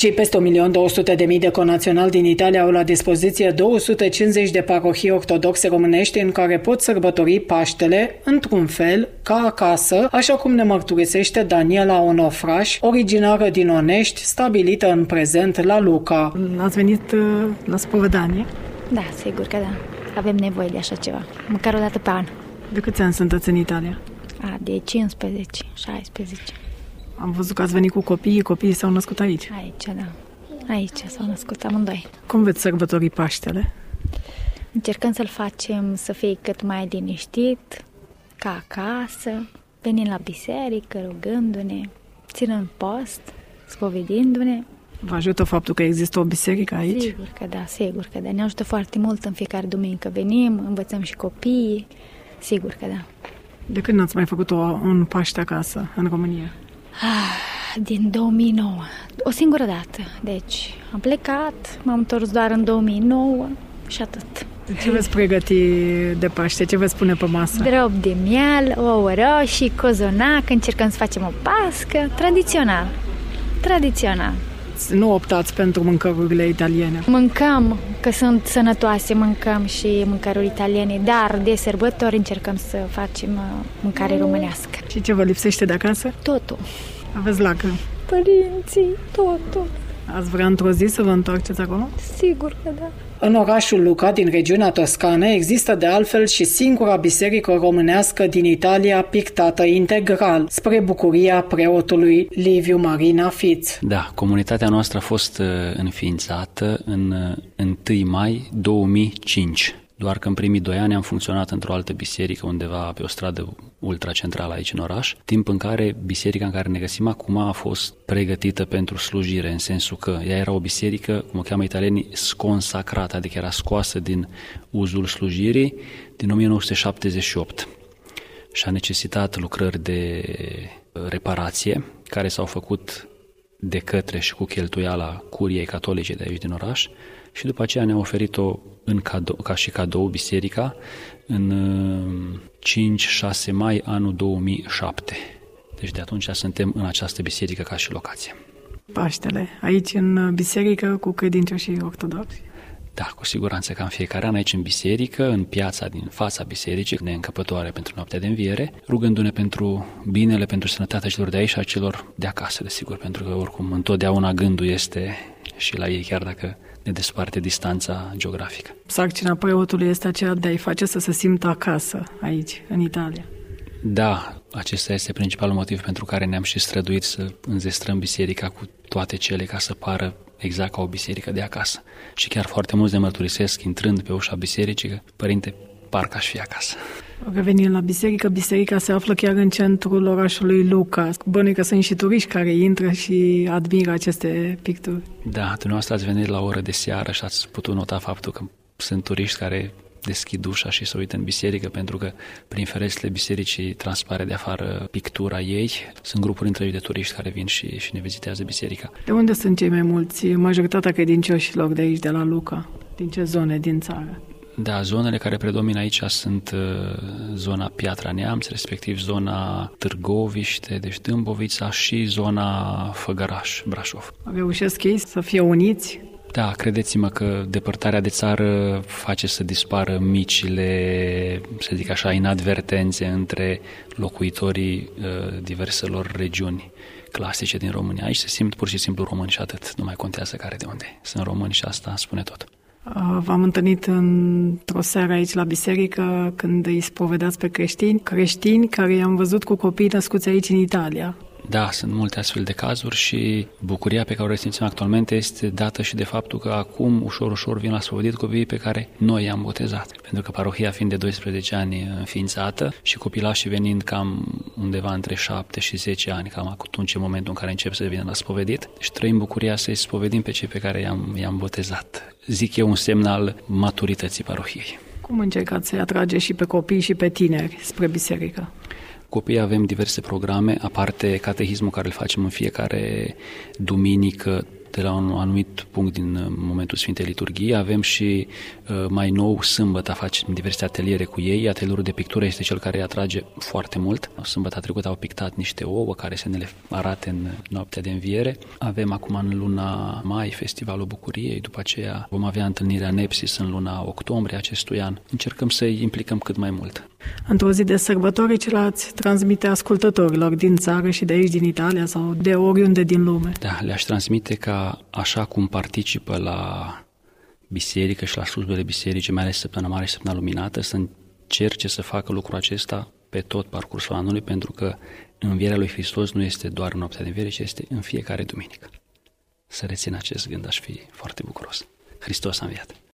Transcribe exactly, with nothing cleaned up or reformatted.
Cei peste un milion două sute de mii de conaționali din Italia au la dispoziție două sute cincizeci de parohii ortodoxe românești în care pot sărbători Paștele într-un fel, ca acasă, așa cum ne mărturisește Daniela Onofraș, originară din Onești, stabilită în prezent la Luca. Ați venit uh, la spovedanie? Da, sigur că da. Avem nevoie de așa ceva, măcar o dată pe an. De câți ani sunteți în Italia? A, de cincisprezece, șaisprezece. Am văzut că ați venit cu copiii, copiii s-au născut aici. Aici, da. Aici s-au născut amândoi. Cum veți sărbători Paștele? Încercăm să-l facem să fie cât mai liniștit, ca acasă, venind la biserică, rugându-ne, ținând post, spovedindu-ne. Vă ajută faptul că există o biserică aici? Sigur că da, sigur că da. Ne ajută foarte mult în fiecare duminică. Venim, învățăm și copiii, sigur că da. De când n-ați mai făcut o, un Paște acasă, în România? Ah, din două mii nouă. O singură dată. Deci am plecat, m-am întors doar în două mii nouă și atât. Ce veți pregăti de Paște? Ce veți pune pe masă? Drop de miel, ouă roșii, cozonac, încercăm să facem o pască. Tradițional. Tradițional. Nu optați pentru mâncărurile italiene? Mâncăm, că sunt sănătoase, mâncăm și mâncăruri italiene, dar de sărbători încercăm să facem mâncare românească. Și ce vă lipsește de acasă? Totul. Aveți lacrimi? Părinții, totul. Ați vrea într-o zi să vă întoarceți acolo? Sigur că da. În orașul Luca, din regiunea Toscană, există de altfel și singura biserică românească din Italia pictată integral, spre bucuria preotului Liviu Marina Fiț. Da, comunitatea noastră a fost înființată în întâi mai două mii cinci. Doar că în primii doi ani am funcționat într-o altă biserică undeva pe o stradă ultracentrală aici în oraș, timp în care biserica în care ne găsim acum a fost pregătită pentru slujire, în sensul că ea era o biserică, cum o cheamă italienii, sconsacrată, adică era scoasă din uzul slujirii din o mie nouă sute șaptezeci și opt și a necesitat lucrări de reparație care s-au făcut de către și cu cheltuiala Curiei Catolice de aici din oraș și după aceea ne-a oferit-o în cadou, ca și cadou biserica în cinci șase mai anul două mii șapte. Deci de atunci suntem în această biserică ca și locație. Paștele, aici în biserică cu credincioșii ortodoxi? Da, cu siguranță ca în fiecare an aici în biserică, în piața din fața bisericii, neîncăpătoare pentru noaptea de înviere, rugându-ne pentru binele, pentru sănătatea celor de aici și a celor de acasă, desigur, pentru că oricum întotdeauna gândul este și la ei, chiar dacă ne desparte distanța geografică. Sarcina preotului este aceea de a-i face să se simtă acasă aici, în Italia. Da, acesta este principalul motiv pentru care ne-am și străduit să înzestrăm biserica cu toate cele ca să pară exact ca o biserică de acasă. Și chiar foarte mulți ne mărturisesc, intrând pe ușa bisericii, că, părinte, parcă aș fi acasă. Revenind la biserică, biserica se află chiar în centrul orașului Luca. Bănuiesc că sunt și turiști care intră și admiră aceste picturi. Da, dumneavoastră ați venit la o oră de seară și ați putut nota faptul că sunt turiști care deschid ușa și se uită în biserică, pentru că prin ferestrele bisericii transpare de afară pictura ei. Sunt grupuri întregi de turiști care vin și, și ne vizitează biserica. De unde sunt cei mai mulți? Majoritatea credincioșilor de aici, de la Luca? Din ce zone din țară? Da, zonele care predomină aici sunt uh, zona Piatra Neamț, respectiv zona Târgoviște, deci Dâmbovița, și zona Făgăraș, Brașov. Reușesc ei să fie uniți? Da, credeți-mă că depărtarea de țară face să dispară micile, să zic așa, inadvertențe între locuitorii uh, diverselor regiuni clasice din România. Aici se simt pur și simplu români și atât, nu mai contează care de unde. Sunt români și asta spune tot. V-am întâlnit într-o seară aici la biserică când îi spovedați pe creștini, creștini care i-am văzut cu copii născuți aici în Italia. Da, sunt multe astfel de cazuri și bucuria pe care o resimțim actualmente este dată și de faptul că acum ușor, ușor vin la spovedit copiii pe care noi i-am botezat. Pentru că parohia fiind de doisprezece ani înființată și copilașii venind cam undeva între șapte și zece ani, cam atunci în momentul în care încep să vină la spovedit, deci trăim bucuria să-i spovedim pe cei pe care i-am, i-am botezat. Zic eu un semn al maturității parohiei. Cum încercați să-i atrage și pe copii și pe tineri spre biserică? Copiii avem diverse programe, aparte catehismul care îl facem în fiecare duminică de la un anumit punct din momentul Sfintei Liturghii. Avem și mai nou sâmbătă facem diverse ateliere cu ei. Atelierul de pictură este cel care îi atrage foarte mult. Sâmbătă trecută au pictat niște ouă care să ne le arate în noaptea de înviere. Avem acum în luna mai Festivalul Bucuriei, după aceea vom avea întâlnirea Nepsis în luna octombrie acestui an. Încercăm să-i implicăm cât mai mult. Într-o zi de sărbători ce l-ați transmite ascultătorilor din țară și de aici din Italia sau de oriunde din lume? Da, le-aș transmite ca așa cum participă la biserică și la slujbele biserice, mai ales Săptămâna Mare și Săptămâna Luminată, să încerce să facă lucrul acesta pe tot parcursul anului, pentru că învierea lui Hristos nu este doar în noaptea de înviere, ci este în fiecare duminică. Să rețin acest gând, aș fi foarte bucuros. Hristos a înviat!